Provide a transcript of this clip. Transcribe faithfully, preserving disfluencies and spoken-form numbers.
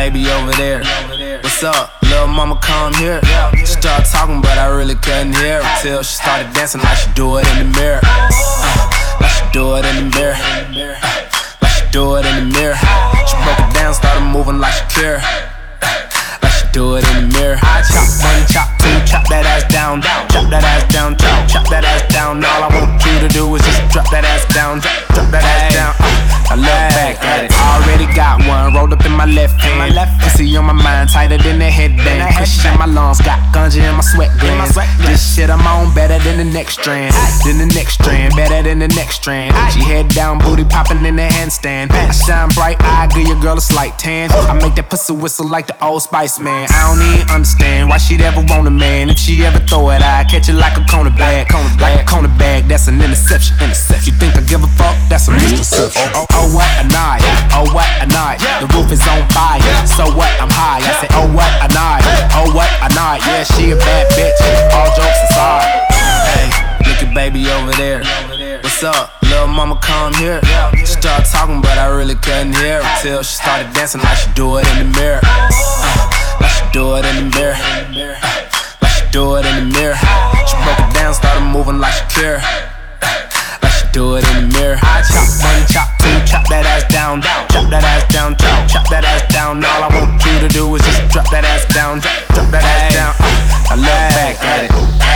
baby over there. What's up? Little mama come here. She started talking but I really couldn't hear her till she started dancing like she do it in the mirror. uh, Like she do it in the mirror. uh, Like she do it in the mirror. She broke it down, started moving like Shakira. Like she do it in the mirror. I chop one, chop two, chop that ass down, down. Chop that ass down, chop, chop that ass down. All I want you to do is just drop that ass down, drop, drop that ass down. uh, I look back at it. Already got one rolled up in my left hand. Pussy on my mind, tighter than the headband. Cushion in my lungs, got ganja in my sweat glands. This shit I'm on better than the next strand. Than the next strand, better than the next strand. She head down, booty popping in the handstand. I shine bright, I give your girl a slight tan. I make that pussy whistle like the Old Spice man. I don't even understand why she'd ever want a man. If she ever throw it, I catch it like a corner bag. Like a corner bag, that's an interception. Interception. You think I give a fuck? That's a misconception. Oh, oh, what a night, oh what a night. The roof is on fire, so what, I'm high. I say, oh what a night, oh what a night. Yeah, she a bad bitch, all jokes aside. Hey, look at baby over there. What's up? Little mama come here. She started talking but I really couldn't hear her till she started dancing like she do it in the mirror. uh, Like she do it in the mirror. uh, Like she do it in the mirror. She broke it down, started moving like Shakira. Like she do it in the mirror. I chop one, chop two, chop that ass down, down. Chop that ass down, chop, chop that ass down. All I want you to do is just drop that ass down, drop, drop that ass down. uh, I look back at it.